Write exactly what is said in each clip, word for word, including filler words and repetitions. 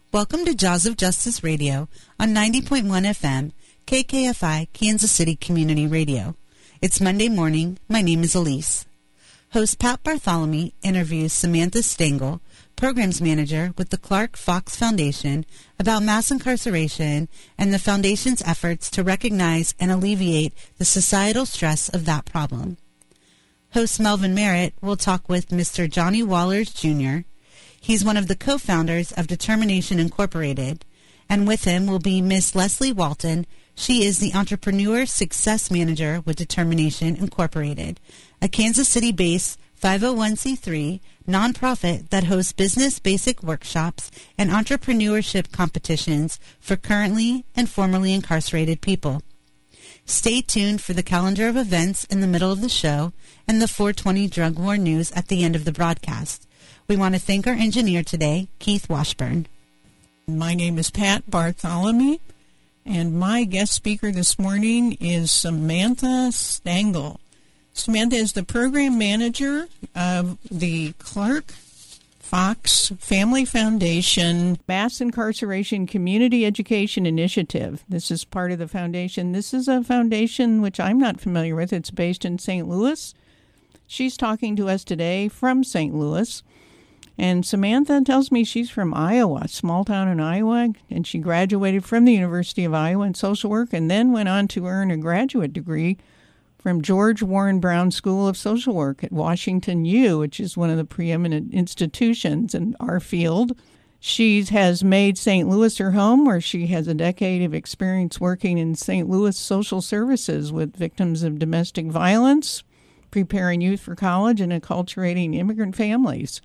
Welcome to Jaws of Justice Radio on ninety point one F M, K K F I, Kansas City Community Radio. It's Monday morning. My name is Elise. Host Pat Bartholomew interviews Samantha Stengel, Programs Manager with the Clark Fox Foundation, about mass incarceration and the Foundation's efforts to recognize and alleviate the societal stress of that problem. Host Melvin Merritt will talk with Mister Johnny Wallers, Junior He's one of the co-founders of Determination Incorporated, and with him will be Miss Leslie Walton. She is the Entrepreneur Success Manager with Determination Incorporated, a Kansas City-based five oh one c three nonprofit that hosts business basic workshops and entrepreneurship competitions for currently and formerly incarcerated people. Stay tuned for the calendar of events in the middle of the show and the four twenty Drug War News at the end of the broadcast. We want to thank our engineer today, Keith Washburn. My name is Pat Bartholomew, and my guest speaker this morning is Samantha Stengel. Samantha is the program manager of the Clark Fox Family Foundation Mass Incarceration Community Education Initiative. This is part of the foundation. This is a foundation which I'm not familiar with. It's based in Saint Louis. She's talking to us today from Saint Louis. And Samantha tells me she's from Iowa, a small town in Iowa, and she graduated from the University of Iowa in social work and then went on to earn a graduate degree from George Warren Brown School of Social Work at Washington U, which is one of the preeminent institutions in our field. She has made Saint Louis her home, where she has a decade of experience working in Saint Louis social services with victims of domestic violence, preparing youth for college, and acculturating immigrant families.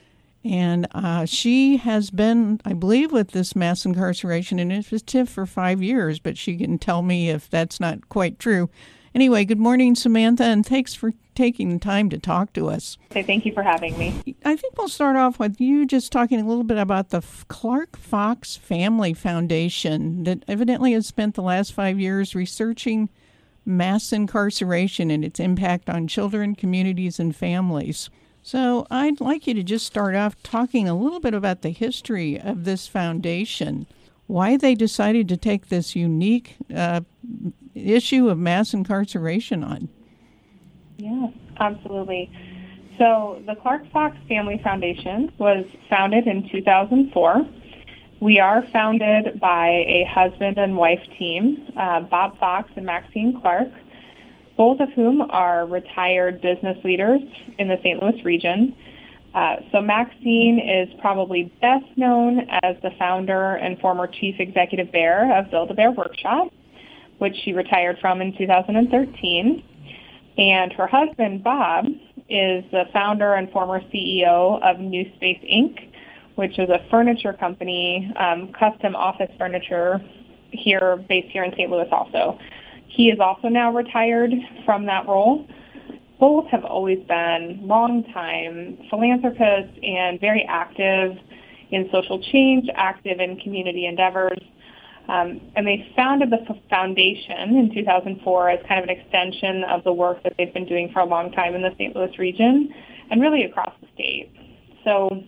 And uh, she has been, I believe, with this mass incarceration initiative for five years, but she can tell me if that's not quite true. Anyway, good morning, Samantha, and thanks for taking the time to talk to us. Okay, thank you for having me. I think we'll start off with you just talking a little bit about the Clark Fox Family Foundation that evidently has spent the last five years researching mass incarceration and its impact on children, communities, and families. So I'd like you to just start off talking a little bit about the history of this foundation, why they decided to take this unique uh, issue of mass incarceration on. Yeah, absolutely. So the Clark Fox Family Foundation was founded in two thousand four. We are founded by a husband and wife team, uh, Bob Fox and Maxine Clark, both of whom are retired business leaders in the Saint Louis region. Uh, so Maxine is probably best known as the founder and former chief executive bear of Build-A-Bear Workshop, which she retired from in two thousand thirteen. And her husband, Bob, is the founder and former C E O of New Space Incorporated, which is a furniture company, um, custom office furniture here, based here in Saint Louis also. He is also now retired from that role. Both have always been longtime philanthropists and very active in social change, active in community endeavors. Um, and they founded the foundation in two thousand four as kind of an extension of the work that they've been doing for a long time in the Saint Louis region and really across the state. So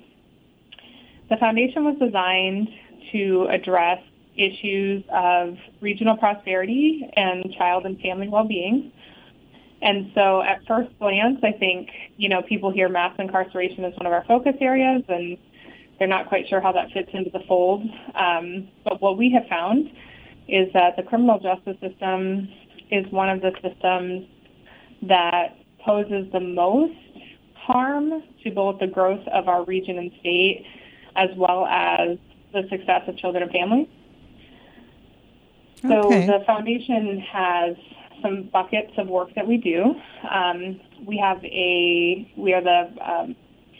the foundation was designed to address issues of regional prosperity and child and family well-being. And so at first glance, I think, you know, people hear mass incarceration as one of our focus areas, and they're not quite sure how that fits into the fold. Um, but what we have found is that the criminal justice system is one of the systems that poses the most harm to both the growth of our region and state, as well as the success of children and families. So Okay. The foundation has some buckets of work that we do. Um, we have a, we are the, um,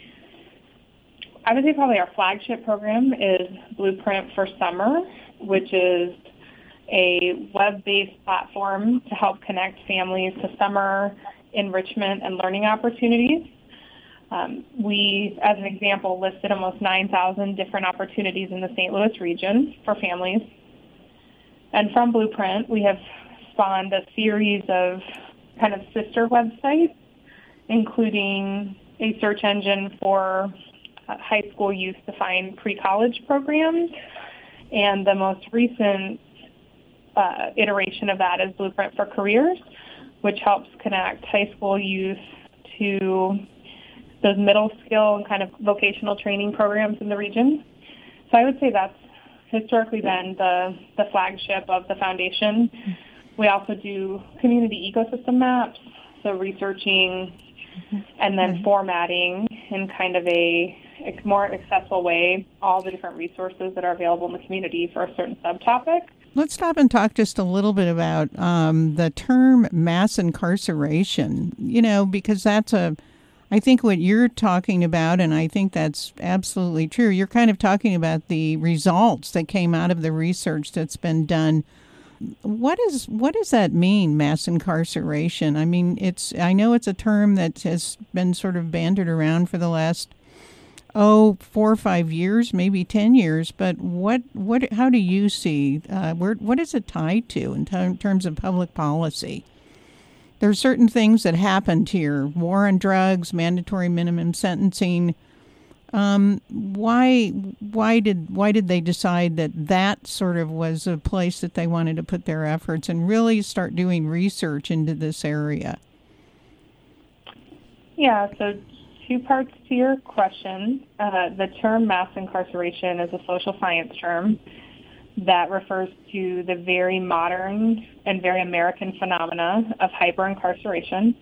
I would say probably our flagship program is Blueprint for Summer, which is a web-based platform to help connect families to summer enrichment and learning opportunities. Um, we, as an example, listed almost nine thousand different opportunities in the Saint Louis region for families. And from Blueprint, we have spawned a series of kind of sister websites, including a search engine for uh, high school youth defined pre-college programs. And the most recent uh, iteration of that is Blueprint for Careers, which helps connect high school youth to those middle skill and kind of vocational training programs in the region. So I would say that's historically been the, the flagship of the foundation. We also do community ecosystem maps, so researching and then mm-hmm. formatting in kind of a, a more accessible way all the different resources that are available in the community for a certain subtopic. Let's stop and talk just a little bit about um, the term mass incarceration, you know, because that's a, I think what you're talking about, and I think that's absolutely true, you're kind of talking about the results that came out of the research that's been done. What is what does that mean, mass incarceration? I mean, it's I know it's a term that has been sort of bandied around for the last oh four or five years, maybe ten years. But what what how do you see uh, where what is it tied to in t- terms of public policy? There are certain things that happened here: war on drugs, mandatory minimum sentencing. Um, why why did why did they decide that that sort of was a place that they wanted to put their efforts and really start doing research into this area? Yeah, so two parts to your question. Uh, the term mass incarceration is a social science term that refers to the very modern and very American phenomena of hyper-incarceration.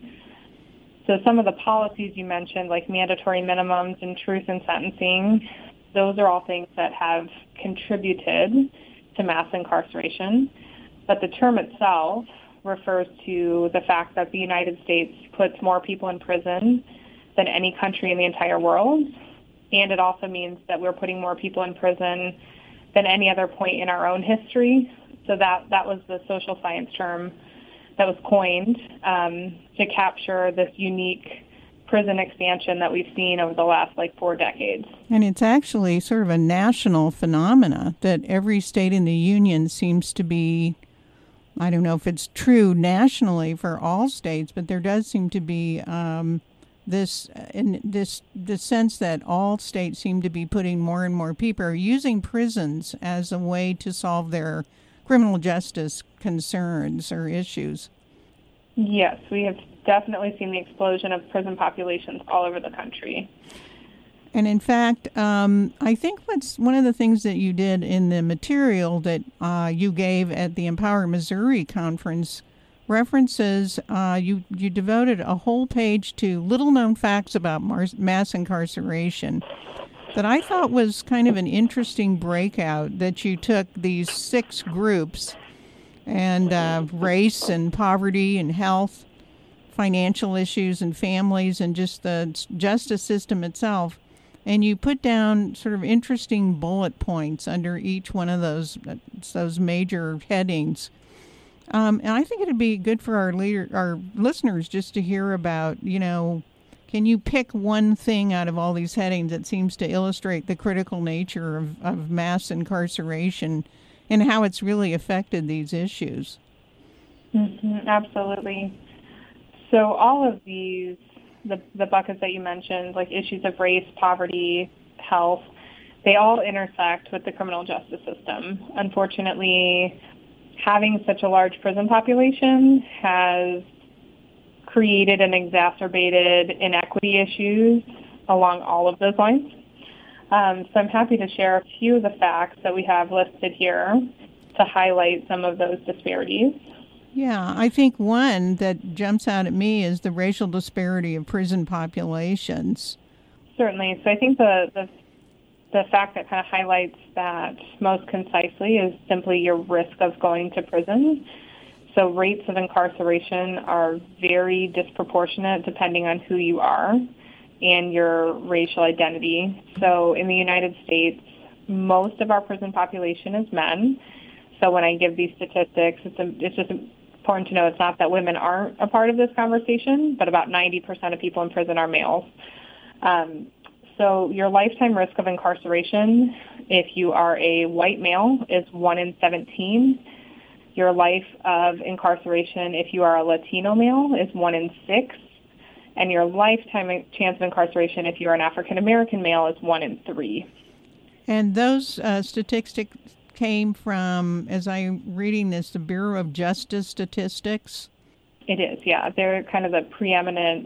So some of the policies you mentioned, like mandatory minimums and truth in sentencing, those are all things that have contributed to mass incarceration. But the term itself refers to the fact that the United States puts more people in prison than any country in the entire world. And it also means that we're putting more people in prison than any other point in our own history. So that, that was the social science term that was coined um, to capture this unique prison expansion that we've seen over the last like four decades. And it's actually sort of a national phenomena that every state in the union seems to be, I don't know if it's true nationally for all states, but there does seem to be um, this in this the sense that all states seem to be putting more and more people are using prisons as a way to solve their criminal justice concerns or issues. Yes, we have definitely seen the explosion of prison populations all over the country. And in fact, um, I think what's one of the things that you did in the material that uh, you gave at the Empower Missouri conference references, uh, you, you devoted a whole page to little-known facts about mars- mass incarceration that I thought was kind of an interesting breakout, that you took these six groups and uh, race and poverty and health, financial issues and families and just the justice system itself, and you put down sort of interesting bullet points under each one of those those major headings. Um, and I think it'd be good for our leader, our listeners just to hear about, you know, can you pick one thing out of all these headings that seems to illustrate the critical nature of, of mass incarceration and how it's really affected these issues? Mm-hmm, absolutely. So all of these, the, the buckets that you mentioned, like issues of race, poverty, health, they all intersect with the criminal justice system. Unfortunately, having such a large prison population has created and exacerbated inequity issues along all of those lines. Um, so I'm happy to share a few of the facts that we have listed here to highlight some of those disparities. Yeah, I think one that jumps out at me is the racial disparity of prison populations. Certainly. So I think the, the the fact that kind of highlights that most concisely is simply your risk of going to prison. So rates of incarceration are very disproportionate depending on who you are and your racial identity. So in the United States, most of our prison population is men. So when I give these statistics, it's, a, it's just important to know it's not that women aren't a part of this conversation, but about ninety percent of people in prison are males. Um, so your lifetime risk of incarceration, if you are a white male, is one in seventeen. Your life of incarceration, if you are a Latino male, is one in six. and your lifetime chance of incarceration if you're an African-American male is one in three. And those uh, statistics came from, as I'm reading this, the Bureau of Justice Statistics? It is, yeah. They're kind of the preeminent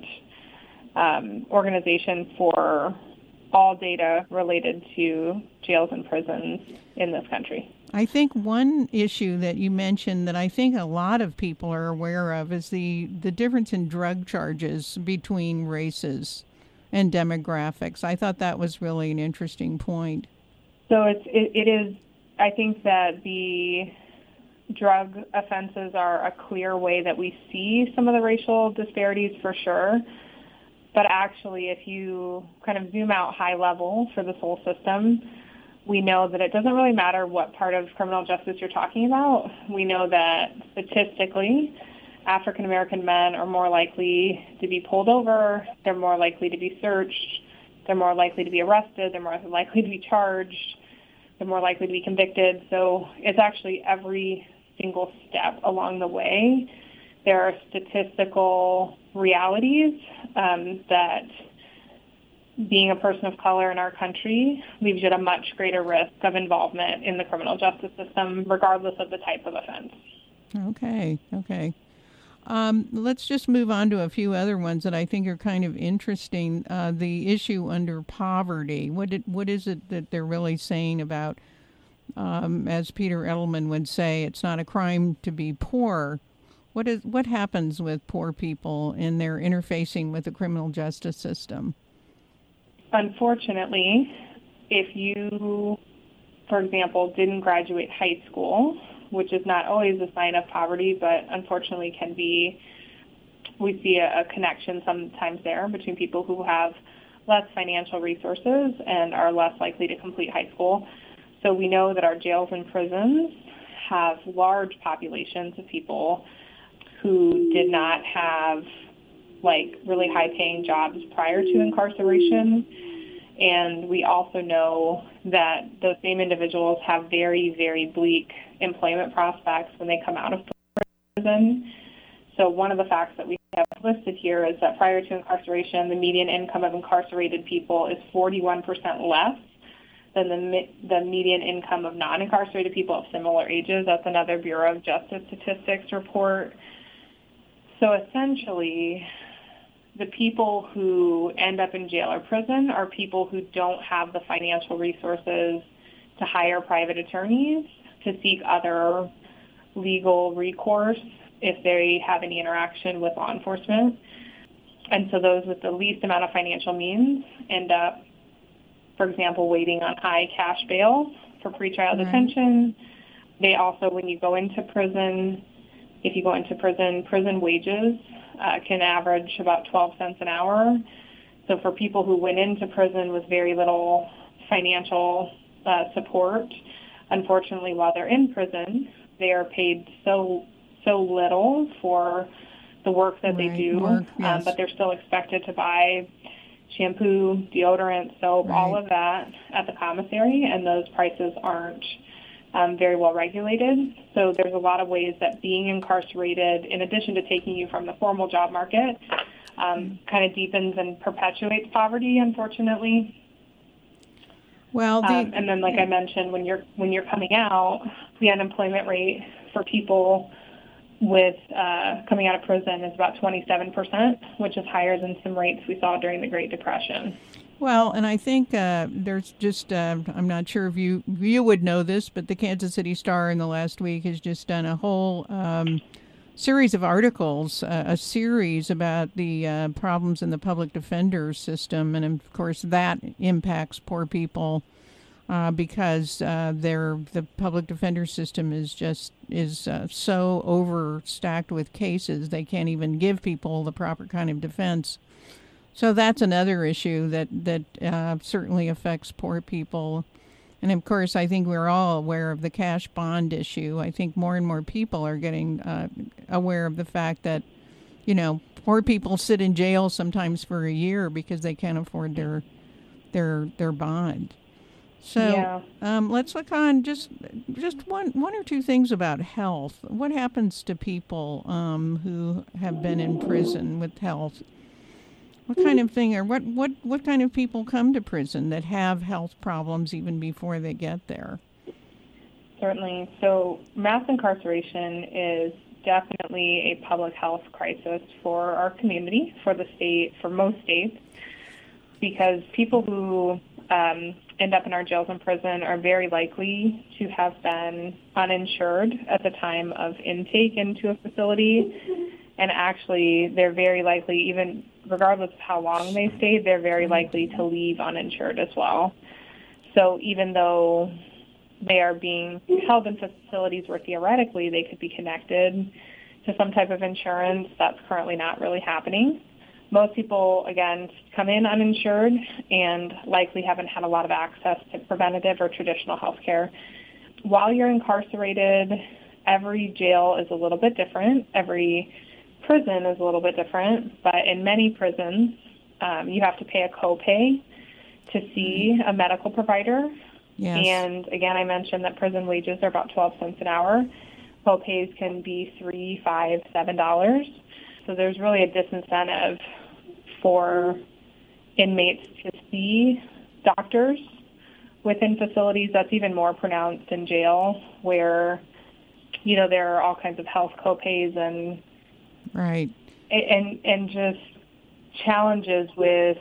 um, organization for all data related to jails and prisons in this country. I think one issue that you mentioned that I think a lot of people are aware of is the, the difference in drug charges between races and demographics. I thought that was really an interesting point. So it's, it, it is, I think that the drug offenses are a clear way that we see some of the racial disparities for sure. But actually, if you kind of zoom out high level for this whole system, we know that it doesn't really matter what part of criminal justice you're talking about. We know that statistically, African American men are more likely to be pulled over, they're more likely to be searched, they're more likely to be arrested, they're more likely to be charged, they're more likely to be convicted. So it's actually every single step along the way. There are statistical realities um, that being a person of color in our country leaves you at a much greater risk of involvement in the criminal justice system, regardless of the type of offense. Okay, okay. Um, let's just move on to a few other ones that I think are kind of interesting. Uh, the issue under poverty. What did, what is it that they're really saying about, um, as Peter Edelman would say, it's not a crime to be poor. What is what happens with poor people in their interfacing with the criminal justice system? Unfortunately, if you, for example, didn't graduate high school, which is not always a sign of poverty, but unfortunately can be, we see a, a connection sometimes there between people who have less financial resources and are less likely to complete high school. So we know that our jails and prisons have large populations of people who did not have like really high-paying jobs prior to incarceration. And we also know that those same individuals have very, very bleak employment prospects when they come out of prison. So one of the facts that we have listed here is that prior to incarceration, the median income of incarcerated people is forty-one percent less than the, the median income of non-incarcerated people of similar ages. That's another Bureau of Justice Statistics report. So essentially, the people who end up in jail or prison are people who don't have the financial resources to hire private attorneys, to seek other legal recourse if they have any interaction with law enforcement. And so those with the least amount of financial means end up, for example, waiting on high cash bail for pretrial Right. detention. They also, when you go into prison, if you go into prison, prison wages uh, can average about twelve cents an hour. So for people who went into prison with very little financial uh, support, unfortunately, while they're in prison, they are paid so so little for the work that Right. they do, Work, um, yes. but they're still expected to buy shampoo, deodorant, soap, all Right. of that at the commissary, and those prices aren't um, very well regulated. So there's a lot of ways that being incarcerated, in addition to taking you from the formal job market, um, kind of deepens and perpetuates poverty, unfortunately. Well, the, Um, and then, like I mentioned, when you're when you're coming out, the unemployment rate for people with uh, coming out of prison is about twenty-seven percent, which is higher than some rates we saw during the Great Depression. Well, and I think uh, there's just, uh, I'm not sure if you you would know this, but the Kansas City Star in the last week has just done a whole um, series of articles, uh, a series about the uh, problems in the public defender system. And, of course, that impacts poor people uh, because uh, they're, the public defender system is just is uh, so overstacked with cases, they can't even give people the proper kind of defense. So that's another issue that that uh, certainly affects poor people. And, of course, I think we're all aware of the cash bond issue. I think more and more people are getting uh, aware of the fact that, you know, poor people sit in jail sometimes for a year because they can't afford their their their bond. So Yeah. um, let's look on just just one one or two things about health. What happens to people um, who have been in prison with health? What kind of thing, or what, what, what kind of people come to prison that have health problems even before they get there? Certainly. So mass incarceration is definitely a public health crisis for our community, for the state, for most states, because people who um, end up in our jails and prison are very likely to have been uninsured at the time of intake into a facility. And actually, they're very likely, even regardless of how long they stayed, they're very likely to leave uninsured as well. So even though they are being held in facilities where theoretically they could be connected to some type of insurance, that's currently not really happening. Most people, again, come in uninsured and likely haven't had a lot of access to preventative or traditional health care. While you're incarcerated, every jail is a little bit different. Every prison is a little bit different, but in many prisons, um, you have to pay a copay to see a medical provider. Yes. And again, I mentioned that prison wages are about twelve cents an hour. Copays can be three, five, seven dollars. So there's really a disincentive for inmates to see doctors within facilities. That's even more pronounced in jail, where you know there are all kinds of health copays and right and and just challenges with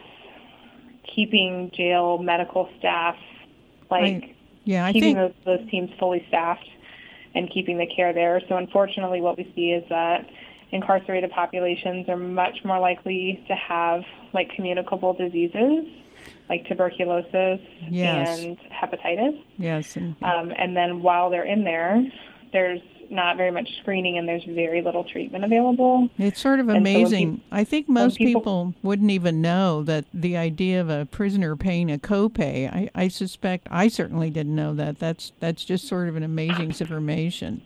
keeping jail medical staff. Like I, yeah, I keeping think those, those teams fully staffed and keeping the care there. So unfortunately, what we see is that incarcerated populations are much more likely to have like communicable diseases like tuberculosis yes. and hepatitis. Yes. And, um, and then while they're in there, there's not very much screening and there's very little treatment available. It's sort of And so when amazing. peop- I think most people, people wouldn't even know that the idea of a prisoner paying a copay. I, I suspect I certainly didn't know that. That's that's just sort of an amazing information.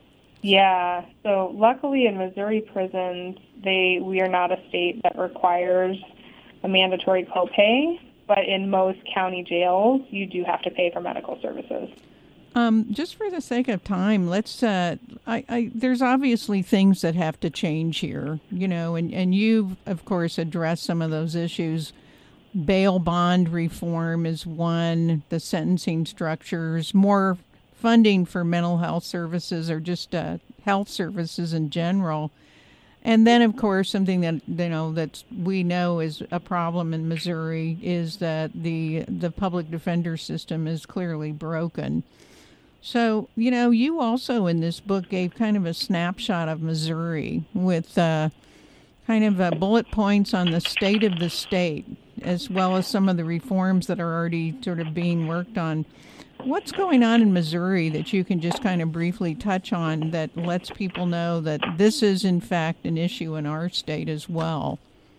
Yeah. So luckily in Missouri prisons, they we are not a state that requires a mandatory copay, but in most county jails, you do have to pay for medical services. Um, just for the sake of time, let's. Uh, I, I, there's obviously things that have to change here, you know, and, and you've, of course, addressed some of those issues. Bail bond reform is one, the sentencing structures, more funding for mental health services or just uh, health services in general. And then, of course, something that, you know, that we know is a problem in Missouri is that the the public defender system is clearly broken. So, you know, you also in this book gave kind of a snapshot of Missouri with uh, kind of uh, bullet points on the state of the state, as well as some of the reforms that are already sort of being worked on. What's going on in Missouri that you can just kind of briefly touch on that lets people know that this is, in fact, an issue in our state as well?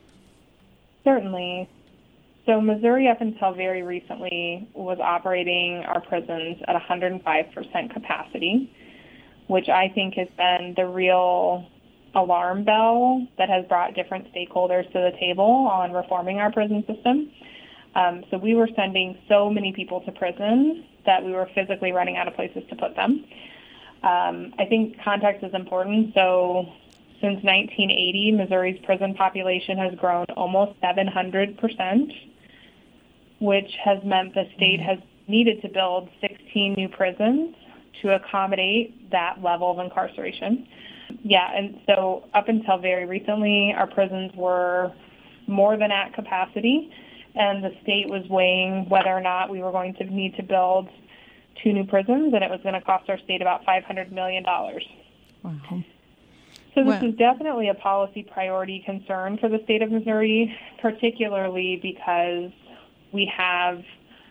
Certainly. So Missouri, up until very recently, was operating our prisons at one hundred five percent capacity, which I think has been the real alarm bell that has brought different stakeholders to the table on reforming our prison system. Um, so we were sending so many people to prison that we were physically running out of places to put them. Um, I think context is important. So since nineteen eighty, Missouri's prison population has grown almost seven hundred percent, which has meant the state has needed to build sixteen new prisons to accommodate that level of incarceration. Yeah, and so up until very recently, our prisons were more than at capacity, and the state was weighing whether or not we were going to need to build two new prisons, and it was going to cost our state about five hundred million dollars. Wow. So this Well, is definitely a policy priority concern for the state of Missouri, particularly because we have,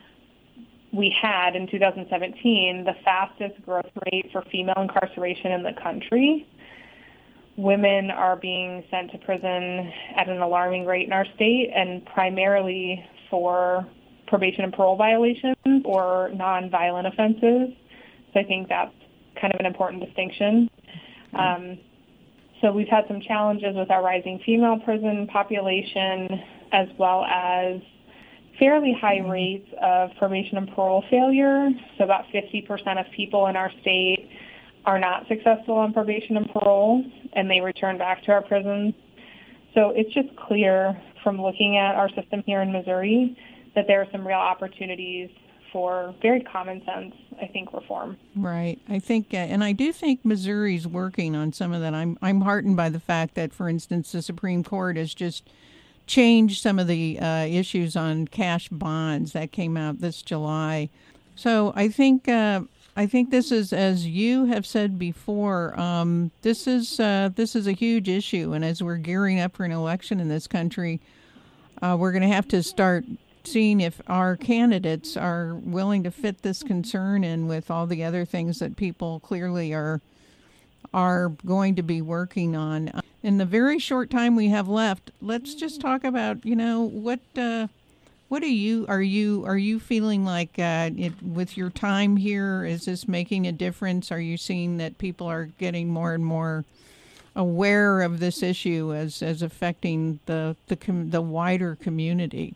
we had in two thousand seventeen the fastest growth rate for female incarceration in the country. Women are being sent to prison at an alarming rate in our state, and primarily for probation and parole violations or nonviolent offenses. So I think that's kind of an important distinction. Um, so we've had some challenges with our rising female prison population, as well as fairly high rates of probation and parole failure. So about fifty percent of people in our state are not successful on probation and parole, and they return back to our prisons. So it's just clear from looking at our system here in Missouri that there are some real opportunities for very common sense, I think, reform. Right. I think, uh, and I do think Missouri's working on some of that. I'm I'm heartened by the fact that, for instance, the Supreme Court has just changed some of the uh, issues on cash bonds that came out this July. So I think uh, I think this is, as you have said before, um, this is uh, this is a huge issue, and as we're gearing up for an election in this country, uh, we're going to have to start seeing if our candidates are willing to fit this concern in with all the other things that people clearly are are going to be working on. In the very short time we have left, let's just talk about, you know, what uh, what are you are you are you feeling like uh, it, with your time here? Is this making a difference? Are you seeing that people are getting more and more aware of this issue as as affecting the the com- the wider community?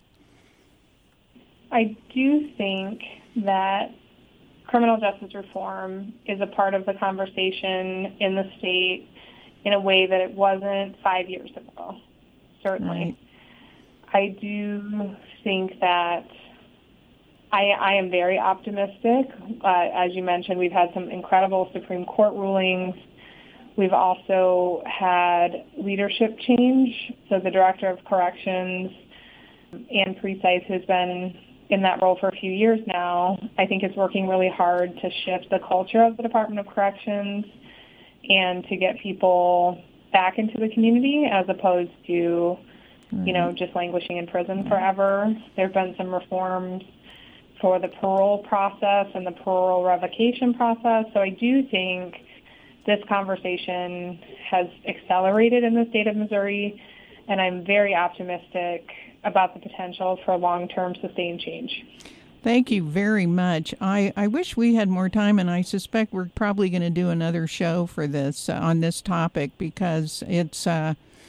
I do think that criminal justice reform is a part of the conversation in the state in a way that it wasn't five years ago, certainly. Right. I do think that I, I am very optimistic. Uh, as you mentioned, we've had some incredible Supreme Court rulings. We've also had leadership change. So the Director of Corrections, Ann Precythe, who's been in that role for a few years now, I think is working really hard to shift the culture of the Department of Corrections and to get people back into the community as opposed to, you know, just languishing in prison forever. There have been some reforms for the parole process and the parole revocation process. So I do think this conversation has accelerated in the state of Missouri, and I'm very optimistic about the potential for long-term sustained change. Thank you very much. I, I wish we had more time, and I suspect we're probably going to do another show for this, uh, on this topic, because it's, uh,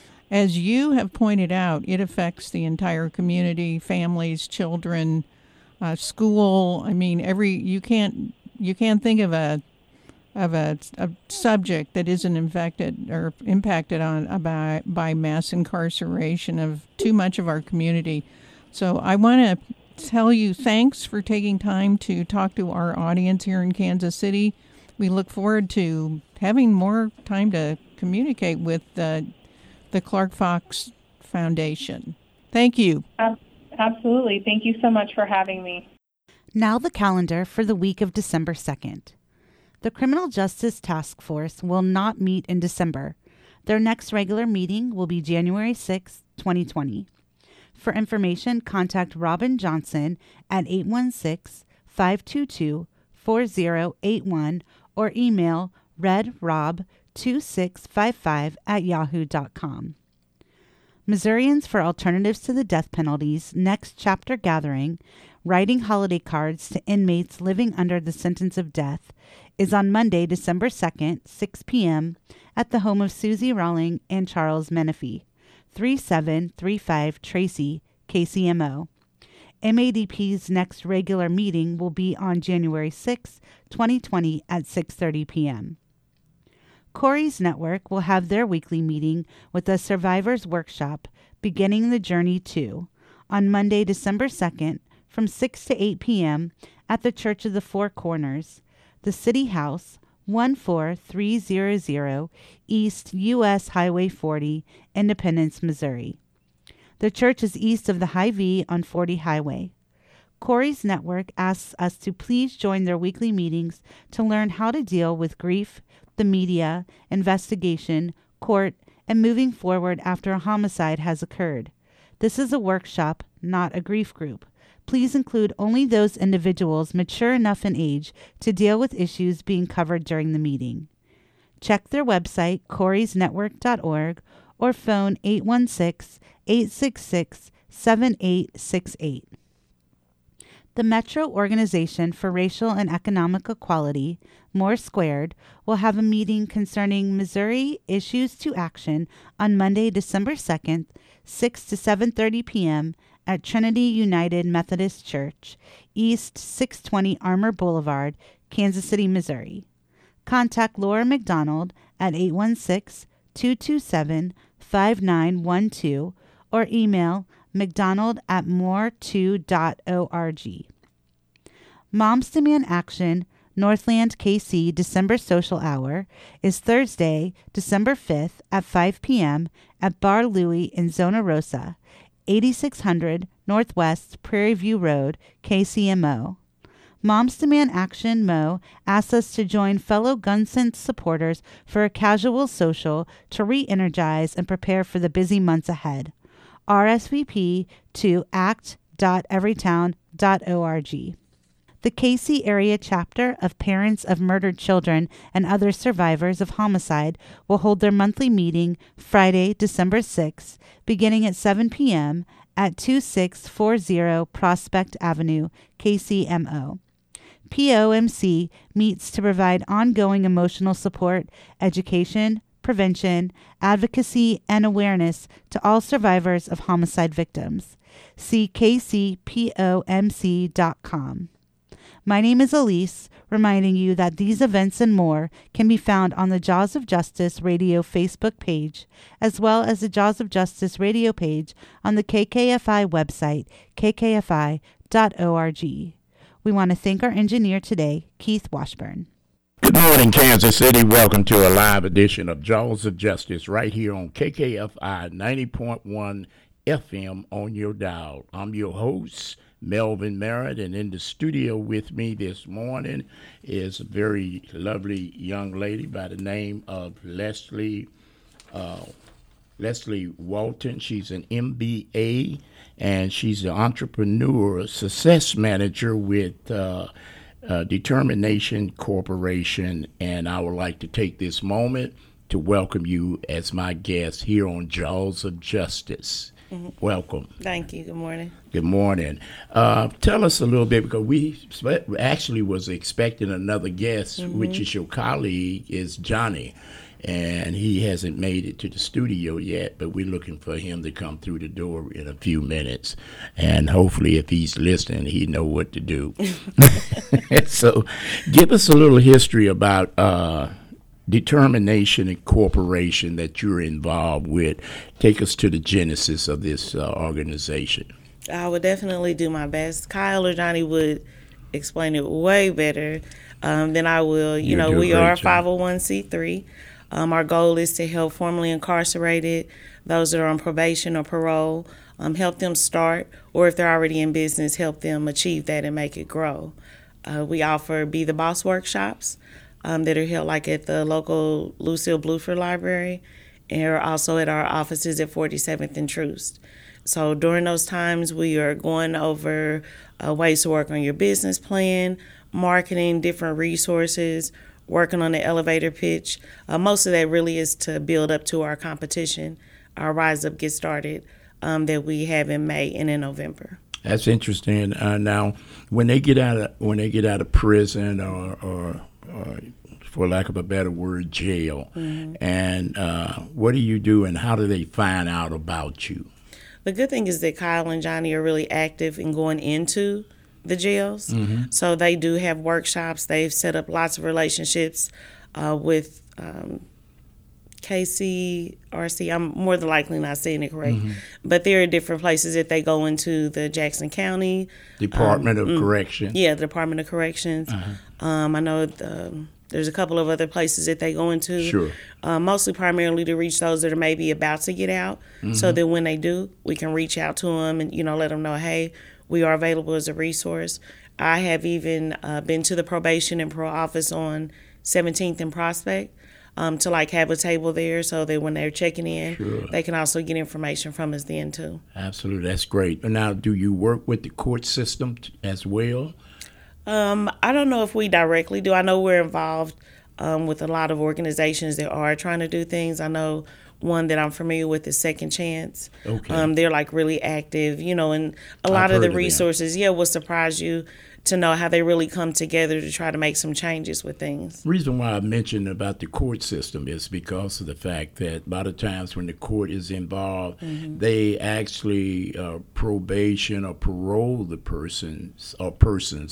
as you have pointed out, it affects the entire community, families, children, uh, school. I mean, every you can't you can't think of a of a, a subject that isn't infected or impacted on by by mass incarceration of too much of our community. So I want to tell you thanks for taking time to talk to our audience here in Kansas City. We look forward to having more time to communicate with uh, the Clark Fox Foundation. Thank you. Absolutely. Thank you so much for having me. Now the calendar for the week of December second. The Criminal Justice Task Force will not meet in December. Their next regular meeting will be January sixth, twenty twenty. For information, contact Robin Johnson at eight one six, five two two, four zero eight one or email redrob two six five five at yahoo dot com. Missourians for Alternatives to the Death Penalty's next chapter gathering, writing holiday cards to inmates living under the sentence of death, is on Monday, December second, six p.m. at the home of Susie Rawling and Charles Menifee, thirty-seven thirty-five Tracy, K C M O. M A D P's next regular meeting will be on January sixth, twenty twenty at six thirty p.m. Corey's Network will have their weekly meeting with a Survivors Workshop, Beginning the Journey two, on Monday, December second, from six to eight p.m. at the Church of the Four Corners, the City House, one four three zero zero East U S Highway forty, Independence, Missouri. The church is east of the High V on forty Highway. Corey's Network asks us to please join their weekly meetings to learn how to deal with grief, the media, investigation, court, and moving forward after a homicide has occurred. This is a workshop, not a grief group. Please include only those individuals mature enough in age to deal with issues being covered during the meeting. Check their website, corys network dot org, or phone eight one six, eight six six, seven eight six eight. The Metro Organization for Racial and Economic Equality, More Squared, will have a meeting concerning Missouri Issues to Action on Monday, December second, six to seven thirty p.m. at Trinity United Methodist Church, East six twenty Armour Boulevard, Kansas City, Missouri. Contact Laura McDonald at eight one six, two two seven, five nine one two or email mcdonald at more two dot org. Moms Demand Action Northland K C December Social Hour is Thursday, December fifth at five p.m. at Bar Louie in Zona Rosa, eighty-six hundred Northwest Prairie View Road, K C M O. Moms Demand Action M O asks us to join fellow GunSense supporters for a casual social to re-energize and prepare for the busy months ahead. R S V P to act dot everytown dot org. The K C area chapter of Parents of Murdered Children and Other Survivors of Homicide will hold their monthly meeting Friday, December sixth, beginning at seven p.m. at two six four zero Prospect Avenue, K C M O. P O M C meets to provide ongoing emotional support, education, prevention, advocacy, and awareness to all survivors of homicide victims. See k c p o m c dot com. My name is Elise, reminding you that these events and more can be found on the Jaws of Justice Radio Facebook page, as well as the Jaws of Justice Radio page on the K K F I website, k k f i dot org. We want to thank our engineer today, Keith Washburn. Good morning, Kansas City. Welcome to a live edition of Jaws of Justice right here on K K F I ninety point one F M on your dial. I'm your host, Melvin Merritt, and in the studio with me this morning is a very lovely young lady by the name of Leslie uh, Leslie Walton. She's an M B A, and she's an entrepreneur, success manager with uh, uh, Determination Corporation, and I would like to take this moment to welcome you as my guest here on Jaws of Justice. Mm-hmm. Welcome. Thank you. Good morning. Good morning. Uh, tell us a little bit, because we actually was expecting another guest, mm-hmm. which is your colleague, is Johnny, and he hasn't made it to the studio yet, but we're looking for him to come through the door in a few minutes, and hopefully if he's listening, he know what to do. So give us a little history about uh, Determination Incorporation that you're involved with. Take us to the genesis of this uh, organization. I would definitely do my best. Kyle or Johnny would explain it way better um, than I will. You, you know, we are a five oh one c three. Um, our goal is to help formerly incarcerated, those that are on probation or parole, um, help them start, or if they're already in business, help them achieve that and make it grow. Uh, we offer Be the Boss workshops. Um, that are held like at the local Lucille Bluford Library, and also at our offices at forty-seventh and Troost. So during those times, we are going over uh, ways to work on your business plan, marketing, different resources, working on the elevator pitch. Uh, most of that really is to build up to our competition, our Rise Up, Get Started, um, that we have in May and in November. That's interesting. Uh, now, when they get out of when they get out of prison or, or or for lack of a better word, jail, mm-hmm. and uh, what do you do, and how do they find out about you? The good thing is that Kyle and Johnny are really active in going into the jails. Mm-hmm. So they do have workshops. They've set up lots of relationships uh, with um, K C R C. I'm more than likely not saying it correct, mm-hmm. but there are different places that they go into. The Jackson County Department um, of mm, Corrections. Yeah, the Department of Corrections. Uh-huh. Um, I know the, there's a couple of other places that they go into. Sure. Uh, mostly primarily to reach those that are maybe about to get out, mm-hmm. so that when they do, we can reach out to them and, you know, let them know, hey, we are available as a resource. I have even uh, been to the probation and parole office on seventeenth and Prospect. Um, to like have a table there so that when they're checking in, sure. they can also get information from us then too. Absolutely, that's great. Now, do you work with the court system t- as well? Um, I don't know if we directly do. I know we're involved um, with a lot of organizations that are trying to do things. I know one that I'm familiar with is Second Chance. Okay. Um, they're like really active, you know, and a lot I've of the resources, of yeah, will surprise you to know how they really come together to try to make some changes with things. The reason why I mentioned about the court system is because of the fact that a lot of times when the court is involved, mm-hmm. they actually uh, probation or parole the persons or persons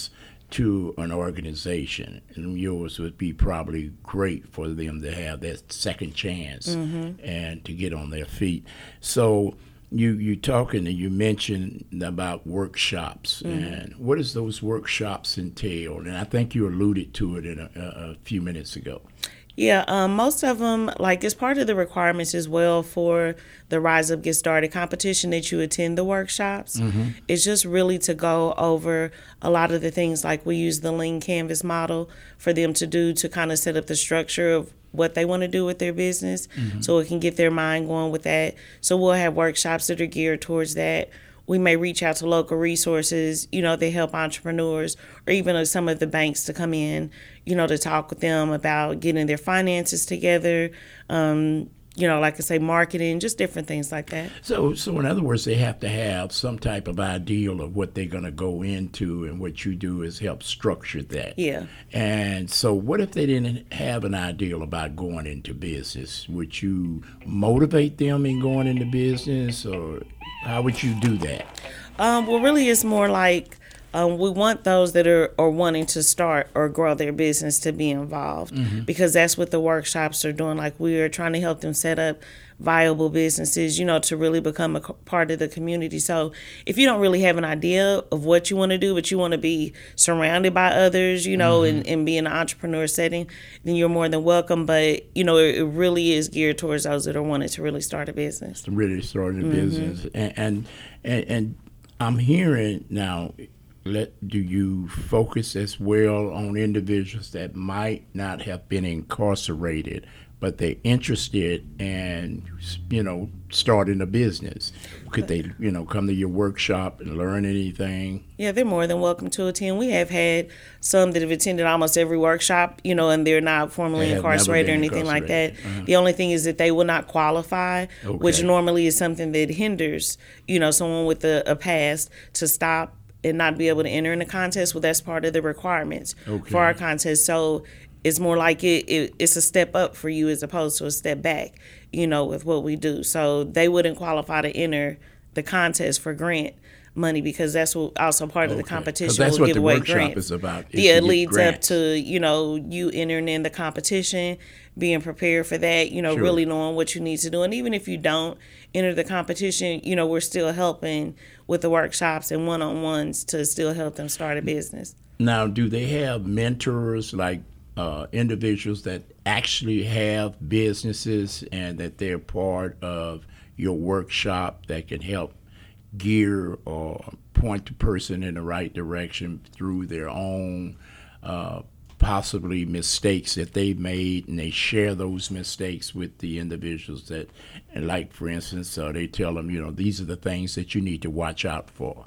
to an organization, and yours would be probably great for them to have that second chance mm-hmm. and to get on their feet. So you you talking and you mentioned about workshops, mm-hmm. and what does those workshops entail? And I think you alluded to it in a, a few minutes ago. Yeah, um, most of them, like, as part of the requirements as well for the Rise Up, Get Started competition that you attend the workshops. Mm-hmm. It's just really to go over a lot of the things, like we use the Lean Canvas model for them to do to kind of set up the structure of what they want to do with their business, mm-hmm. so it can get their mind going with that. So we'll have workshops that are geared towards that. We may reach out to local resources, you know, they help entrepreneurs, or even some of the banks to come in, you know, to talk with them about getting their finances together, um, you know, like I say, marketing, just different things like that. So, so in other words, they have to have some type of ideal of what they're going to go into, and what you do is help structure that. Yeah. And so what if they didn't have an ideal about going into business? Would you motivate them in going into business, or how would you do that? Um, well, really, it's more like um, we want those that are, are wanting to start or grow their business to be involved, mm-hmm. because that's what the workshops are doing. Like, we are trying to help them set up viable businesses, you know, to really become a part of the community. So if you don't really have an idea of what you want to do, but you want to be surrounded by others, you know, mm-hmm. and, and be in an entrepreneur setting, then you're more than welcome. But, you know, it, it really is geared towards those that are wanting to really start a business. To really start a mm-hmm. business. And, and, and, and I'm hearing now, let do you focus as well on individuals that might not have been incarcerated, but they're interested in, you know, starting a business? Could they, you know, come to your workshop and learn anything? Yeah, they're more than welcome to attend. We have had some that have attended almost every workshop, you know, and they're not formally incarcerated or anything like that. Uh-huh. The only thing is that they will not qualify, okay. which normally is something that hinders, you know, someone with a, a past to stop and not be able to enter in the contest. Well, that's part of the requirements okay. for our contest. So it's more like it, it it's a step up for you as opposed to a step back, you know, with what we do. So they wouldn't qualify to enter the contest for grant money, because that's what, also part okay. of the competition. That's we'll what give the away workshop grants. is about. Is yeah, it leads grants. up to, you know, you entering in the competition, being prepared for that, you know, sure. really knowing what you need to do. And even if you don't enter the competition, you know, we're still helping with the workshops and one-on-ones to still help them start a business. Now, do they have mentors, like uh, individuals that actually have businesses and that they're part of your workshop that can help gear or point the person in the right direction through their own uh, possibly mistakes that they've made, and they share those mistakes with the individuals that, and like, for instance, uh, they tell them, you know, these are the things that you need to watch out for?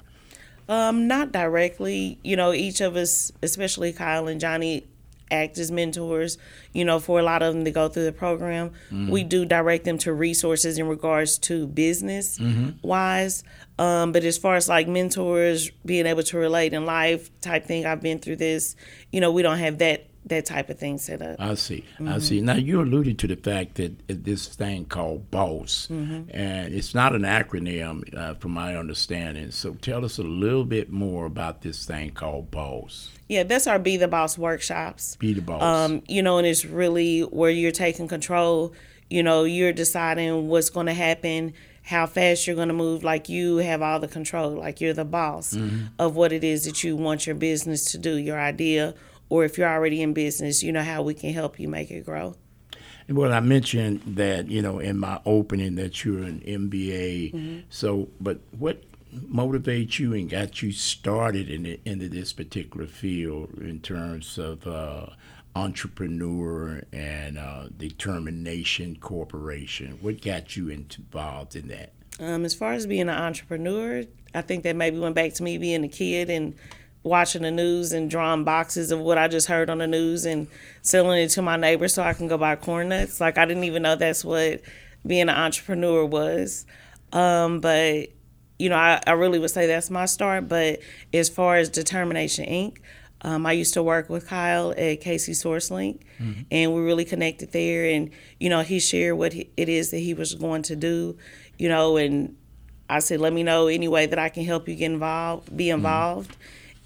Um, not directly. You know, each of us, especially Kyle and Johnny, act as mentors, you know, for a lot of them to go through the program. Mm-hmm. We do direct them to resources in regards to business mm-hmm. wise. Um, but as far as like mentors, being able to relate in life type thing, I've been through this, you know, we don't have that that type of thing set up. I see. Mm-hmm. I see. Now, you alluded to the fact that this thing called BOSS, mm-hmm. and it's not an acronym uh, from my understanding. So tell us a little bit more about this thing called BOSS. Yeah, that's our Be the Boss workshops. Be the Boss. Um, you know, and it's really where you're taking control. You know, you're deciding what's going to happen, how fast you're going to move. Like, you have all the control. Like, you're the boss mm-hmm. of what it is that you want your business to do, your idea. Or if you're already in business, you know, how we can help you make it grow. Well, I mentioned that, you know, in my opening that you're an M B A. Mm-hmm. So, but what motivates you and got you started in it, into this particular field in terms of uh, entrepreneur and uh, determination corporation? What got you involved in that? Um, as far as being an entrepreneur, I think that maybe went back to me being a kid and watching the news and drawing boxes of what I just heard on the news and selling it to my neighbors so I can go buy corn nuts. Like, I didn't even know that's what being an entrepreneur was. Um, but, you know, I, I really would say that's my start. But as far as Determination Incorporated, um, I used to work with Kyle at Casey SourceLink, mm-hmm. and we really connected there. And, you know, he shared what he, it is that he was going to do, you know, and I said, let me know any way that I can help you get involved, be involved. Mm-hmm.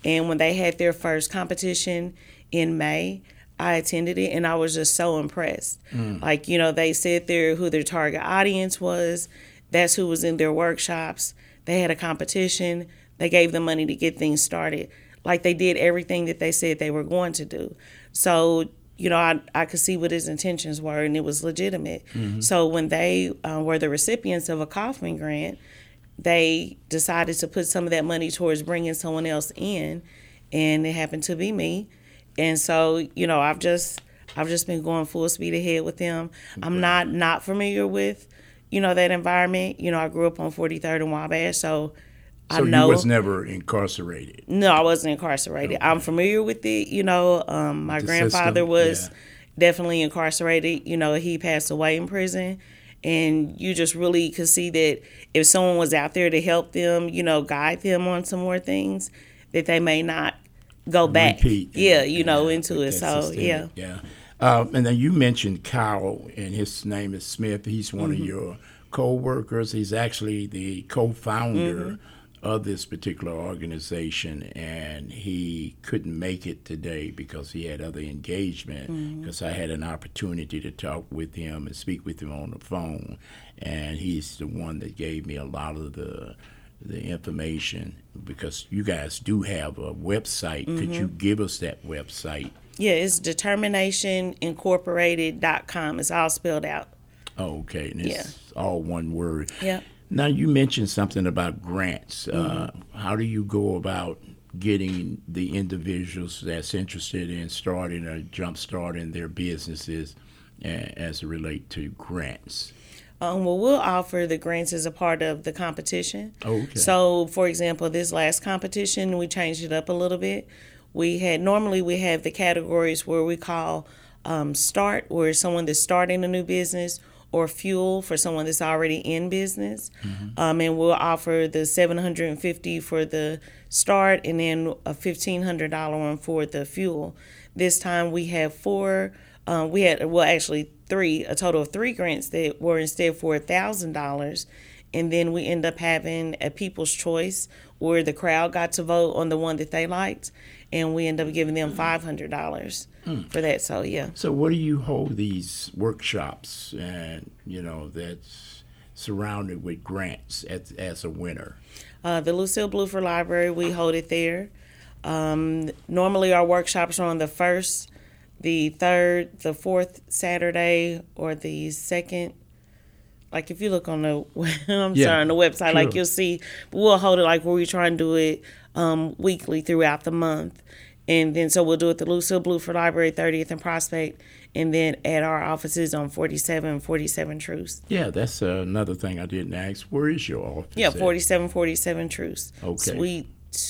And when they had their first competition in May, I attended it, and I was just so impressed. Mm. Like, you know, they said there who their target audience was. That's who was in their workshops. They had a competition. They gave them money to get things started. Like, they did everything that they said they were going to do. So, you know, I, I could see what his intentions were, and it was legitimate. Mm-hmm. So when they uh, were the recipients of a Kauffman grant, they decided to put some of that money towards bringing someone else in, and it happened to be me. And so, you know, I've just I've just been going full speed ahead with them. Okay. I'm not not familiar with, you know, that environment. You know, I grew up on forty-third and Wabash, so, so I know. So you was never incarcerated? No, I wasn't incarcerated. Okay. I'm familiar with it. You know, um, my the grandfather system. was yeah. definitely incarcerated. You know, he passed away in prison. And you just really could see that if someone was out there to help them, you know, guide them on some more things, that they may not go back, Repeat, yeah, and, you know, and, into it. So, yeah. Yeah. Uh, and then you mentioned Kyle, and his name is Smith. He's one mm-hmm. of your co-workers. He's actually the co-founder mm-hmm. of this particular organization, and he couldn't make it today because he had other engagement, because mm-hmm. I had an opportunity to talk with him and speak with him on the phone, and he's the one that gave me a lot of the the information, because you guys do have a website. Mm-hmm. Could you give us that website? Yeah, it's determination incorporated dot com. It's all spelled out. Oh, okay. And it's yeah. all one word. Yeah. Now, you mentioned something about grants. Mm-hmm. Uh, how do you go about getting the individuals that's interested in starting or jump-starting their businesses uh, as it relates to grants? Um, well, we'll offer the grants as a part of the competition. Oh, okay. So, for example, this last competition, we changed it up a little bit. We had normally we have the categories where we call um, start, where someone that's starting a new business, or fuel for someone that's already in business. Mm-hmm. Um, and we'll offer the seven hundred fifty dollars for the start, and then a fifteen hundred dollars one for the fuel. This time we have four. Um, we had well actually three, a total of three grants that were instead for a thousand dollars, and then we end up having a People's Choice where the crowd got to vote on the one that they liked, and we end up giving them five hundred dollars mm. for that. So yeah. So what do you hold these workshops, and you know that's surrounded with grants as as a winner? Uh, the Lucille Bluford Library, we hold it there. Um, normally our workshops are on the first, the third, the fourth Saturday, or the second. Like if you look on the, I'm yeah, sorry, on the website, sure. like you'll see, we'll hold it like where we try and do it um, weekly throughout the month. And then so we'll do it at the Lucille Bluford Library, thirtieth and Prospect, and then at our offices on forty-seven forty-seven Truce. Yeah, that's uh, another thing I didn't ask. Where is your office? Yeah, forty-seven forty-seven Truce. Okay. Suite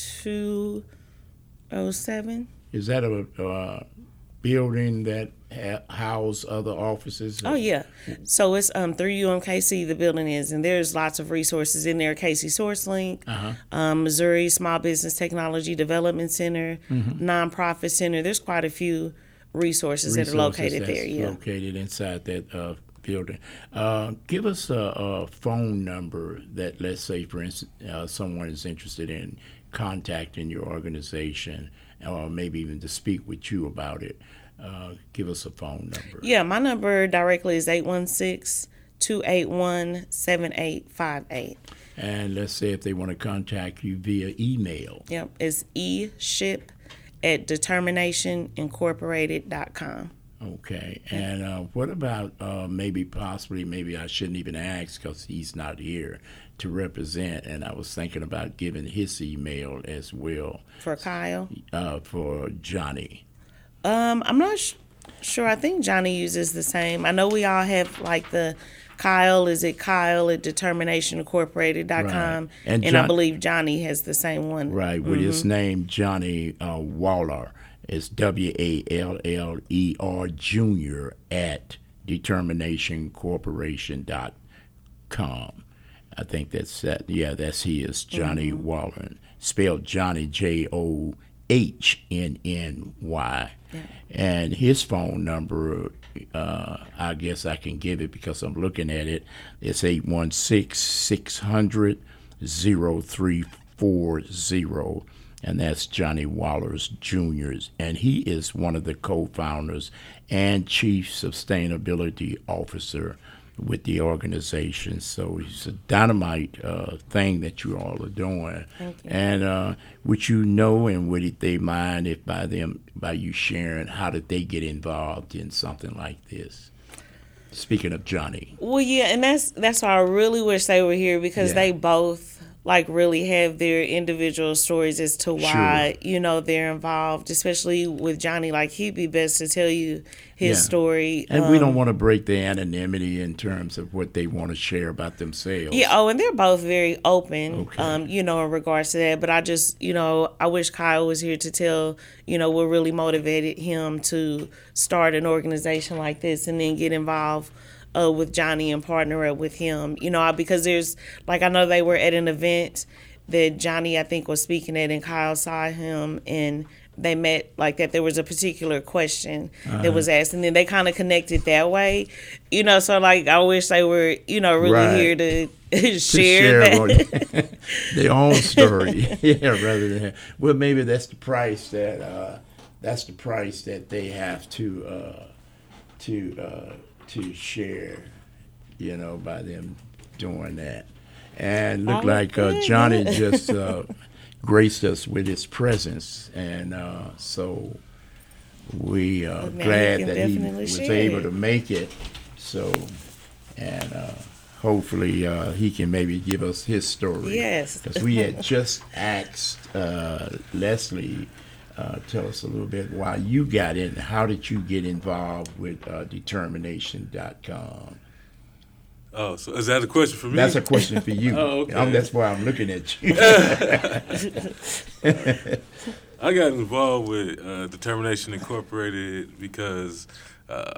two oh seven. Is that a uh, building that ha- house other offices? Oh, yeah. So it's um, through U M K C, the building is, and there's lots of resources in there. Casey SourceLink, uh-huh. um, Missouri Small Business Technology Development Center, mm-hmm. Nonprofit Center. There's quite a few resources, resources that are located there. Yeah, located inside that uh, building. Uh, give us a, a phone number that, let's say, for instance, uh, someone is interested in contacting your organization, or maybe even to speak with you about it. Uh, give us a phone number. Yeah, my number directly is eight one six, two eight one, seven eight five eight. And let's say if they want to contact you via email. Yep, it's e-ship at determination incorporated dot com. Okay, and uh, what about uh, maybe possibly, maybe I shouldn't even ask because he's not here to represent, and I was thinking about giving his email as well. For Kyle? Uh, for Johnny. Um, I'm not sh- sure. I think Johnny uses the same. I know we all have like the Kyle, is it Kyle at determination incorporated dot com? Right. And, and John- I believe Johnny has the same one. Right, with mm-hmm. his name, Johnny uh, Waller. It's W A L L E R Junior at determination corporation dot com. I think that's that. Yeah, that's his, Johnny mm-hmm. Waller. Spelled Johnny, J O H N N Y. Yeah. And his phone number, uh, I guess I can give it because I'm looking at it. It's eight one six, six hundred, zero three four zero. and that's Johnny Wallers Junior And he is one of the co-founders and chief sustainability officer with the organization. So it's a dynamite uh, thing that you all are doing. Thank you. And uh, would you know, and would they mind if by them, by you sharing, how did they get involved in something like this? Speaking of Johnny. Well, yeah, and that's that's why I really wish they were here, because Yeah. they both like really have their individual stories as to why, Sure. you know, they're involved, especially with Johnny. Like, he'd be best to tell you his Yeah. story. And we don't Um, want to break the anonymity in terms of what they want to share about themselves. Yeah, oh, and they're both very open, Okay. um, you know, in regards to that. But I just, you know, I wish Kyle was here to tell, you know, what really motivated him to start an organization like this and then get involved uh, with Johnny and partner up with him. You know, because there's, like, I know they were at an event that Johnny, I think, was speaking at, and Kyle saw him, and they met like that. There was a particular question Uh-huh. that was asked, and then they kind of connected that way. You know, so like I wish they were, you know, really Right. here to To share, that. what- their own story. Yeah, rather than, well, maybe that's the price that, uh, that's the price that they have to, uh, to, uh, to share, you know, by them doing that. And look Oh, like uh, good, Johnny good. just uh, graced us with his presence, and uh, so we are Well, now glad you can that he definitely was share able it. to make it. So, and uh, hopefully uh, he can maybe give us his story. Yes. Because we had just asked uh, Leslie, uh, tell us a little bit why you got in. How did you get involved with uh, determination dot com? Oh, so is that a question for me? That's a question for you. Oh, okay. Um, that's why I'm looking at you. I got involved with uh, Determination Incorporated because uh,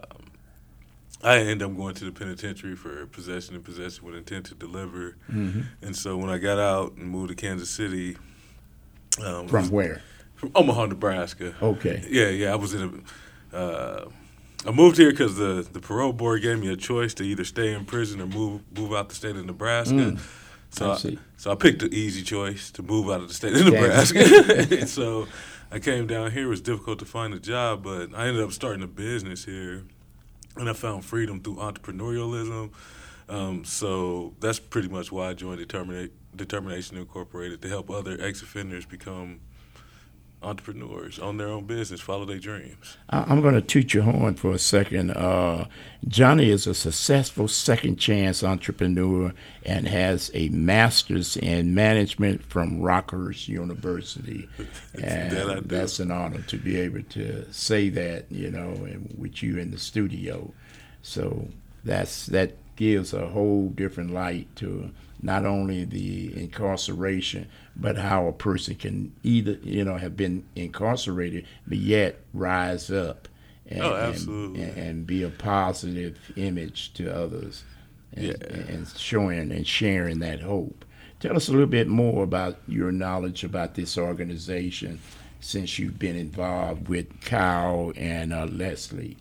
I ended up going to the penitentiary for possession and possession with intent to deliver. Mm-hmm. And so when I got out and moved to Kansas City, um, From where? from Omaha, Nebraska. Okay. Yeah, yeah. I was in a. Uh, I moved here because the, the parole board gave me a choice to either stay in prison or move move out the state of Nebraska. Mm, so I I, see. so I picked the easy choice to move out of the state of Kansas. Nebraska. So I came down here. It was difficult to find a job, but I ended up starting a business here, and I found freedom through entrepreneurialism. Um, so that's pretty much why I joined Determina- Determination Incorporated, to help other ex-offenders become entrepreneurs, own their own business, follow their dreams. I- I'm going to toot your horn for a second. Uh, Johnny is a successful second chance entrepreneur and has a master's in management from Rockhurst University. And That I do. that's an honor to be able to say that, you know, and with you in the studio. So that's that gives a whole different light to not only the incarceration, but how a person can either, you know, have been incarcerated, but yet rise up and, Oh, absolutely. and, and be a positive image to others, and, Yeah. and showing and sharing that hope. Tell us a little bit more about your knowledge about this organization since you've been involved with Kyle and uh, Leslie.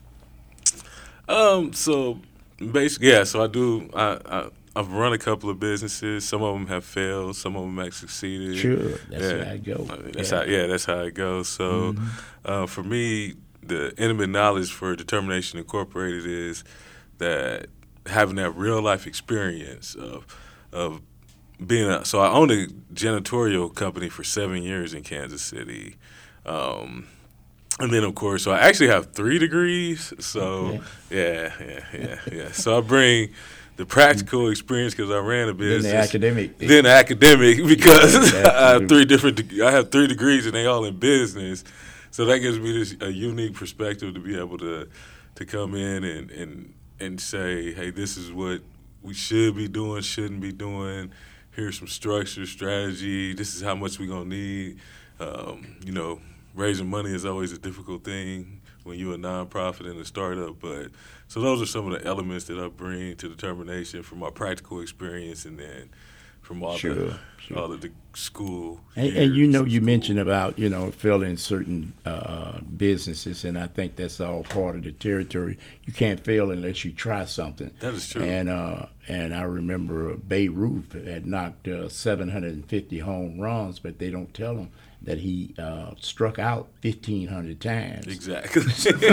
Um, so basically, yeah. So I do. I, I I've run a couple of businesses. Some of them have failed. Some of them have succeeded. Sure, that's yeah. how it goes. I mean, that's Yeah. how. Yeah, that's how it goes. So, uh, for me, the intimate knowledge for Determination Incorporated is that having that real life experience of of being a. So I owned a janitorial company for seven years in Kansas City. Um, And then, of course, so I actually have three degrees. So, yeah, yeah, yeah, yeah. So I bring the practical experience because I ran a Then business. the academic. Then academic because Yeah, I have absolutely. three different. deg- I have three degrees and they all in business. So that gives me this a unique perspective to be able to to come in and and and say, hey, this is what we should be doing, shouldn't be doing. Here's some structure, strategy. This is how much we're gonna need. Um, you know. Raising money is always a difficult thing when you're a nonprofit and a startup, but so those are some of the elements that I bring to Determination from my practical experience, and then from all Sure, the sure. all of the school. And, and you years know, of you school. mentioned about, you know, failing certain uh, businesses, and I think that's all part of the territory. You can't fail unless you try something. That is true. And uh, and I remember Babe Ruth had knocked uh, seven hundred fifty home runs, but they don't tell them that he uh, struck out fifteen hundred times. Exactly.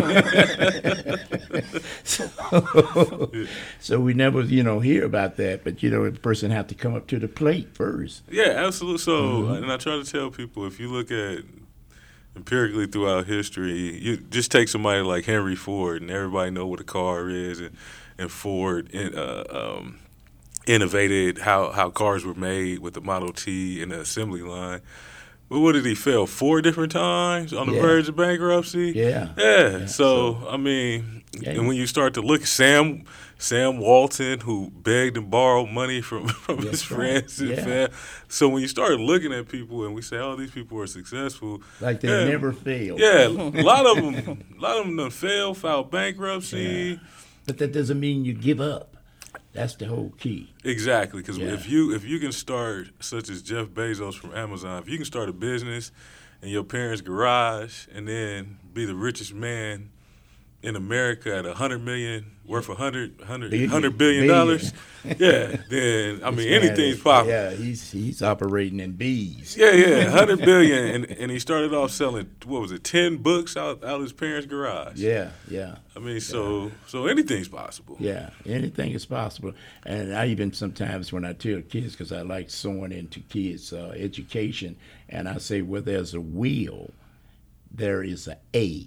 so, so we never, you know, hear about that. But, you know, the person have to come up to the plate first. Yeah, absolutely. So, Mm-hmm. and I try to tell people, if you look at empirically throughout history, you just take somebody like Henry Ford, and everybody know what a car is, and, and Ford in, uh, um, innovated how, how cars were made with the Model T and the assembly line. But what did he fail? Four different times on the Yeah. verge of bankruptcy? Yeah. Yeah. Yeah, So, so- I mean, Yeah. and when you start to look, Sam Sam Walton, who begged and borrowed money from, from his That's right. friends and Yeah. fam. So when you start looking at people and we say, oh, these people are successful. Like they yeah, never fail. Yeah, a lot of them, a lot of them done failed, filed bankruptcy. But that doesn't mean you give up. That's the whole key. Exactly, because Yeah. if you if you can start, such as Jeff Bezos from Amazon, if you can start a business in your parents' garage and then be the richest man in America at a hundred million, worth a hundred, hundred, Billion. hundred billion dollars, yeah, then I mean This man anything's is- possible. Yeah, he's he's operating in bees. Yeah, yeah, hundred billion, and and he started off selling what was it, ten books out out of his parents' garage. Yeah, yeah. I mean, so so anything's possible. Yeah, anything is possible. And I even sometimes when I tell kids, because I like sewing into kids' uh, education, and I say, where there's a will, there is a A.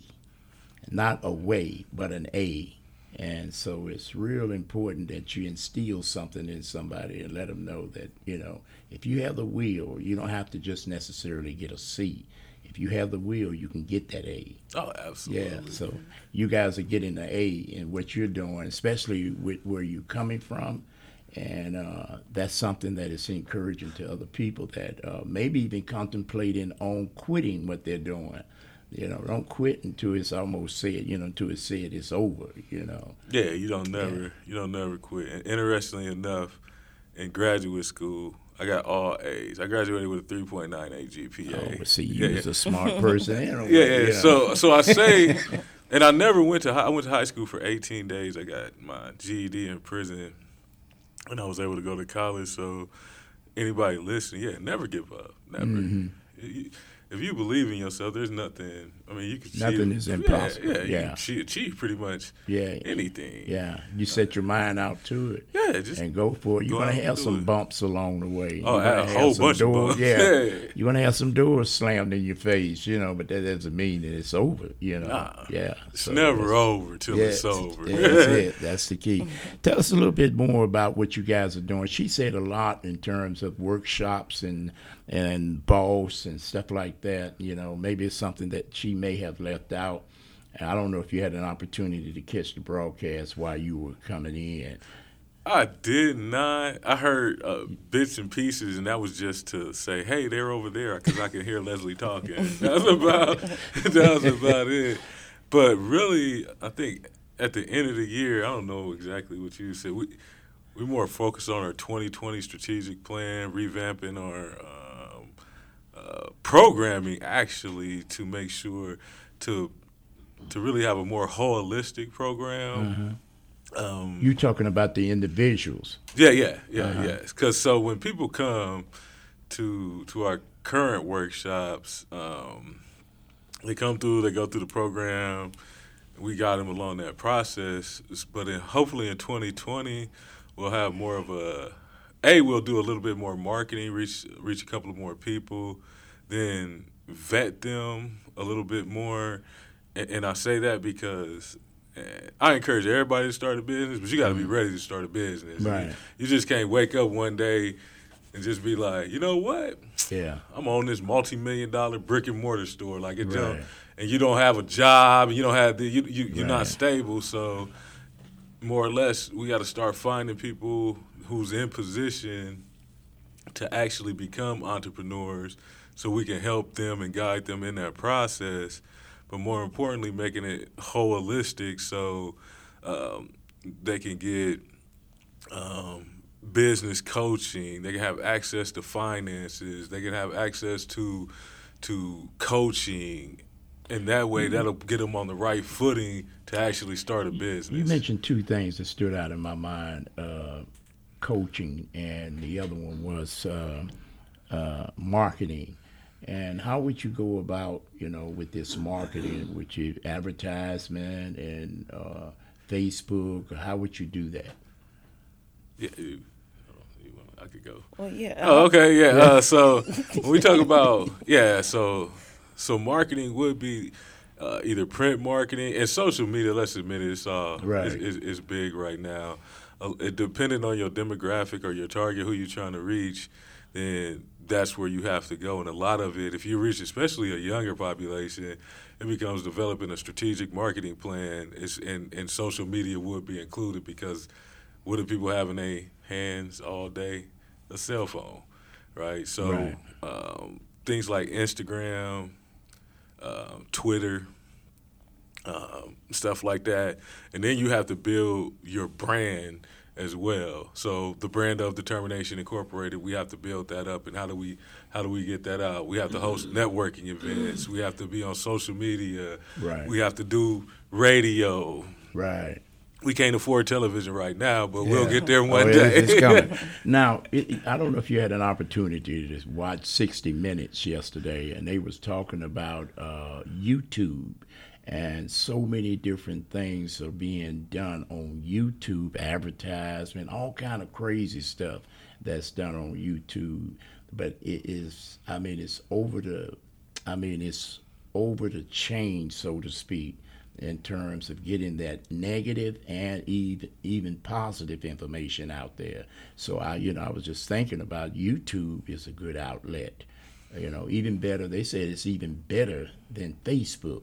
Not a way, but an A. And so it's real important that you instill something in somebody and let them know that, you know, if you have the will, you don't have to just necessarily get a C. If you have the will, you can get that A. Oh, absolutely. Yeah, so you guys are getting the A in what you're doing, especially with where you're coming from. And uh, that's something that is encouraging to other people that uh, maybe even contemplating on quitting what they're doing. You know, don't quit until it's almost said, you know, until it's said it's over, you know. Yeah, you don't never Yeah. you don't never quit. And interestingly enough, in graduate school, I got all A's. I graduated with a three point nine eight G P A. Oh, but see, you yeah, was yeah. a smart person anyway. Yeah, yeah. you know. So so I say, and I never went to high, I went to high school for eighteen days. I got my G E D in prison, and I was able to go to college. So anybody listening, yeah, never give up. Never. Mm-hmm. You- If you believe in yourself, there's nothing. I mean, you can Nothing achieve, is impossible. Yeah, yeah, Yeah. You can achieve- achieve pretty much Yeah. anything. Yeah, you set your mind out to it. Yeah, just And go for it. You're go gonna out and have do some it. bumps along the way. Oh, You're gonna a have whole some bunch of doors, bumps. Yeah, Yeah. you're gonna have some doors slammed in your face, you know. But that doesn't mean that it's over, you know. Nah, yeah, it's so never that's- over till yeah, it's over. yeah, that's it. That's the key. Tell us a little bit more about what you guys are doing. She said a lot in terms of workshops and and boss and stuff like that. You know, maybe it's something that she may have left out. And I don't know if you had an opportunity to catch the broadcast while you were coming in. I did not. I heard uh, bits and pieces, and that was just to say, "Hey, they're over there," because I could hear Leslie talking. That was about. That was about it. But really, I think at the end of the year, I don't know exactly what you said. We we more focused on our twenty twenty strategic plan, revamping our um, uh, programming actually to make sure to to really have a more holistic program. Um, You talking about the individuals? yeah, yeah, yeah, Uh-huh. yes. Because so when people come to to our current workshops, um, they come through, they go through the program. We got them along that process. But in, hopefully in twenty twenty, we'll have more of a. A, we'll do a little bit more marketing, reach reach a couple of more people, then vet them a little bit more. And, and I say that because uh, I encourage everybody to start a business, but you got to be ready to start a business. Right. You, you just can't wake up one day and just be like, you know what? Yeah. I'm on this multi-million dollar brick and mortar store, like it don't, Right. and you don't have a job, and you don't have the, you, you you're Right. not stable. So more or less, we got to start finding people who's in position to actually become entrepreneurs, so we can help them and guide them in that process. But more importantly, making it holistic so um, they can get um, business coaching. They can have access to finances. They can have access to to coaching, and that way that'll get them on the right footing to actually start a business. You mentioned two things that stood out in my mind: uh, coaching, and the other one was uh, uh, marketing. And how would you go about, you know, with this marketing, which is advertisement and uh, Facebook? How would you do that? Yeah, you, I could go. Well, yeah. Oh, okay, yeah. Uh, so when we talk about yeah, so so marketing would be uh, either print marketing and social media. Let's admit it, it's uh, right. it's, it's, it's big right now. Uh, it, depending on your demographic or your target, who you're trying to reach, then that's where you have to go. And a lot of it, if you reach especially a younger population, it becomes developing a strategic marketing plan. It's, and, and social media would be included, because what do people have in their hands all day? A cell phone, right? So right. Um, things like Instagram, uh, Twitter, um, stuff like that. And then you have to build your brand as well. So the brand of Determination Incorporated, we have to build that up. And how do we how do we get that out? We have to host networking events. We have to be on social media. Right. We have to do radio. Right. We can't afford television right now, but yeah. we'll get there oh, one it, day. It's coming. Now, it, I don't know if you had an opportunity to watch sixty minutes yesterday, and they was talking about uh, YouTube. And so many different things are being done on YouTube, advertisement, all kind of crazy stuff that's done on YouTube. But it is, I mean, it's over the, I mean, it's over the chain, so to speak, in terms of getting that negative and even even positive information out there. So I, you know, I was just thinking about YouTube is a good outlet. You know, even better. They said it's even better than Facebook.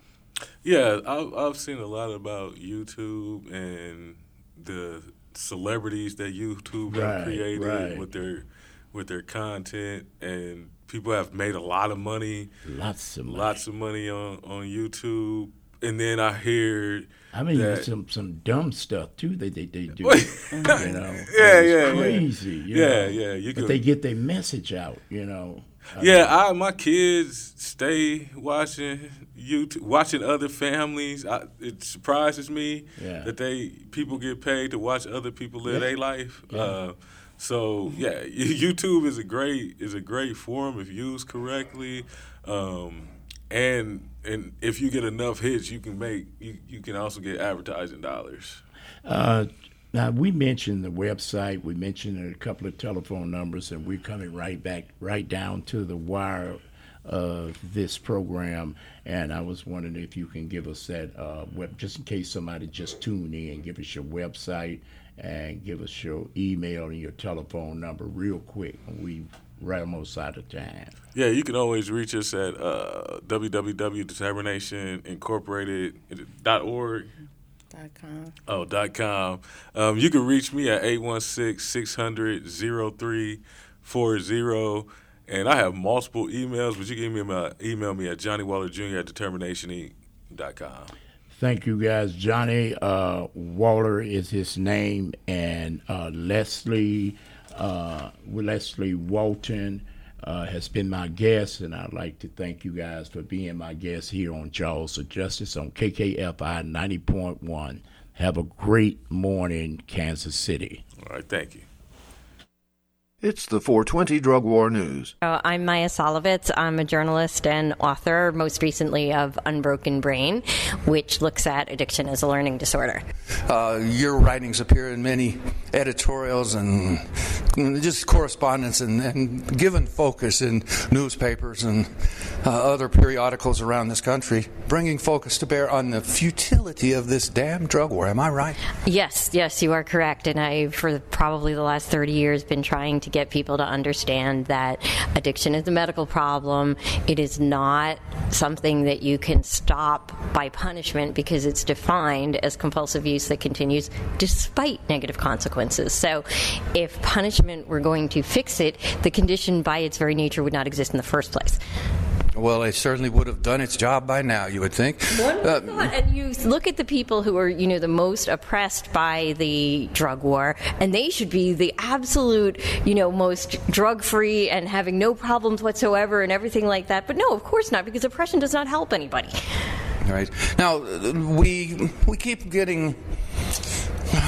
Yeah, I've, I've seen a lot about YouTube and the celebrities that YouTube right, have created right. with their with their content, and people have made a lot of money, lots of money, lots of money on, on YouTube. And then I hear, I mean, that, some some dumb stuff too that they, they do. You know, yeah, yeah, crazy. Yeah, you yeah, know? yeah. You but could, they get their message out. You know. Yeah, I, my kids stay watching YouTube, watching other families. I, it surprises me yeah. that they people get paid to watch other people live yeah. their life. Yeah. Uh, so yeah, YouTube is a great is a great forum if used correctly, um, and and if you get enough hits, you can make you, you can also get advertising dollars. Uh, Now, we mentioned the website, we mentioned a couple of telephone numbers, and we're coming right back, right down to the wire of this program. And I was wondering if you can give us that, uh, web, just in case somebody just tuned in, give us your website and give us your email and your telephone number real quick. We right almost out of time. Yeah, you can always reach us at uh, w w w dot determination incorporated dot org. Dot com. Oh, dot com. Um, you can reach me at eight one six, six hundred, oh three four oh. And I have multiple emails, but you can email me, email me at Johnny Waller Junior at determination inc dot com. Thank you, guys. Johnny uh, Waller is his name, and uh, Leslie, uh, Leslie Walton uh, has been my guest, and I'd like to thank you guys for being my guest here on Jaws of Justice on K K F I ninety point one. Have a great morning, Kansas City. All right, thank you. It's the four twenty Drug War News. Uh, I'm Maya Solovitz. I'm a journalist and author, most recently of Unbroken Brain, which looks at addiction as a learning disorder. Uh, your writings appear in many editorials and just correspondence and, and given focus in newspapers and uh, other periodicals around this country, bringing focus to bear on the futility of this damn drug war. Am I right? Yes, yes, you are correct. And I, for probably the last thirty years, been trying to get people to understand that addiction is a medical problem. It is not something that you can stop by punishment, because it's defined as compulsive use that continues despite negative consequences. So if punishment were going to fix it, the condition by its very nature would not exist in the first place. Well, it certainly would have done its job by now, you would think. Uh, and you look at the people who are, you know, the most oppressed by the drug war, and they should be the absolute, you know, most drug-free and having no problems whatsoever and everything like that. But no, of course not, because oppression does not help anybody. Right. Now, we we keep getting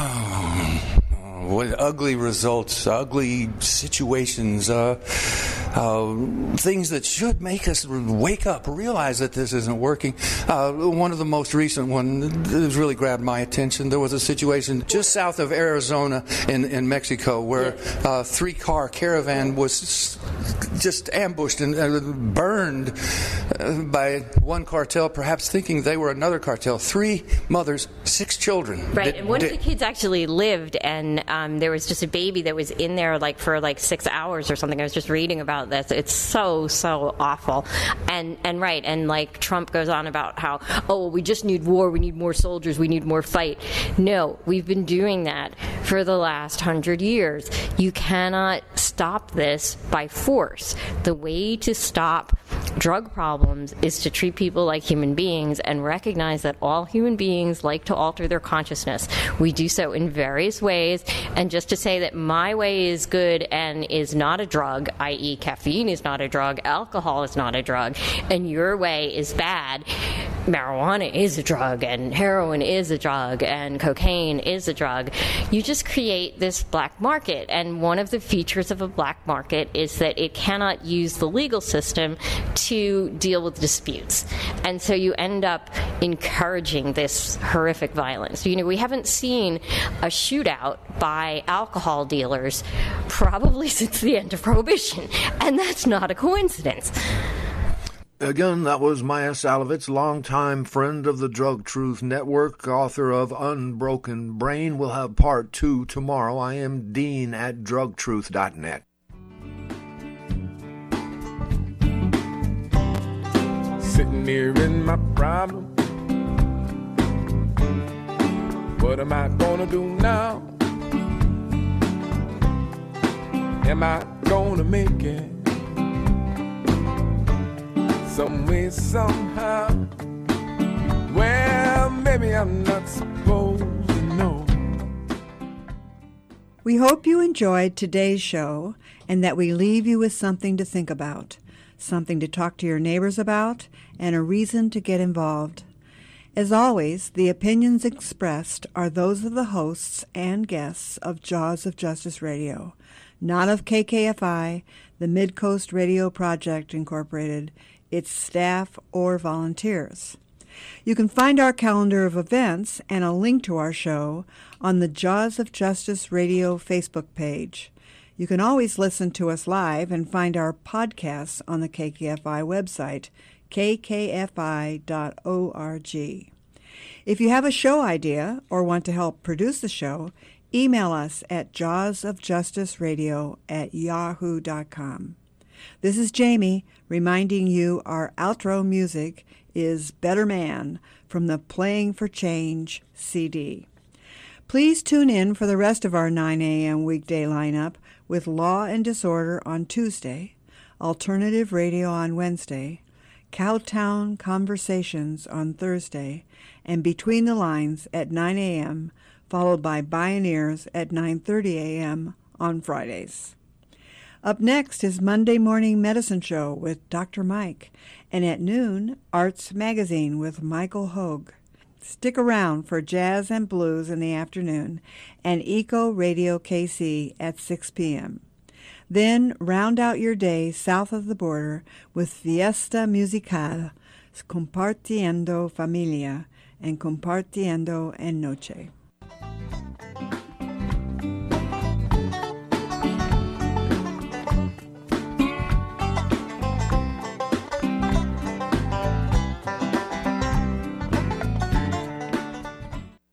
oh, what ugly results, ugly situations. Uh, uh, things that should make us wake up, realize that this isn't working. Uh, one of the most recent one that has really grabbed my attention, there was a situation just south of Arizona in, in Mexico where a three-car caravan was just ambushed and uh, burned uh, by one cartel, perhaps thinking they were another cartel. Three mothers, six children. Right, Did, and one did, of the kids actually lived, and um, there was just a baby that was in there like for like six hours or something. I was just reading about this. It's so, so awful. And and right, and like Trump goes on about how, oh, well, we just need war, we need more soldiers, we need more fight. No, we've been doing that for the last hundred years. You cannot stop this by force. The way to stop drug problems is to treat people like human beings and recognize that all human beings like to alter their consciousness. We do so in various ways, and just to say that my way is good and is not a drug, that is caffeine is not a drug, alcohol is not a drug, and your way is bad, marijuana is a drug, and heroin is a drug, and cocaine is a drug, you just create this black market. And one of the features of a black market is that it cannot use the legal system to deal with disputes. And so you end up encouraging this horrific violence. You know, we haven't seen a shootout by alcohol dealers probably since the end of Prohibition, and that's not a coincidence. Again, that was Maya Salovitz, longtime friend of the Drug Truth Network, author of Unbroken Brain. We'll have part two tomorrow. I am Dean at drug truth dot net. Sitting here in my problem, what am I gonna do now? Am I gonna make it? Some way, somehow. Well, maybe I'm not supposed to know. We hope you enjoyed today's show and that we leave you with something to think about, something to talk to your neighbors about, and a reason to get involved. As always, the opinions expressed are those of the hosts and guests of Jaws of Justice Radio, not of K K F I, the Mid-Coast Radio Project, Incorporated, its staff, or volunteers. You can find our calendar of events and a link to our show on the Jaws of Justice Radio Facebook page. You can always listen to us live and find our podcasts on the K K F I website, k k f i dot org. If you have a show idea or want to help produce the show, email us at jawsofjusticeradio at yahoo dot com. This is Jamie reminding you our outro music is Better Man from the Playing for Change C D. Please tune in for the rest of our nine a.m. weekday lineup with Law and Disorder on Tuesday, Alternative Radio on Wednesday, Cowtown Conversations on Thursday, and Between the Lines at nine a.m., followed by Bioneers at nine thirty a.m. on Fridays. Up next is Monday Morning Medicine Show with Doctor Mike, and at noon, Arts Magazine with Michael Hogue. Stick around for Jazz and Blues in the afternoon and Eco Radio K C at six p.m. Then round out your day south of the border with Fiesta Musical, Compartiendo Familia, and Compartiendo en Noche.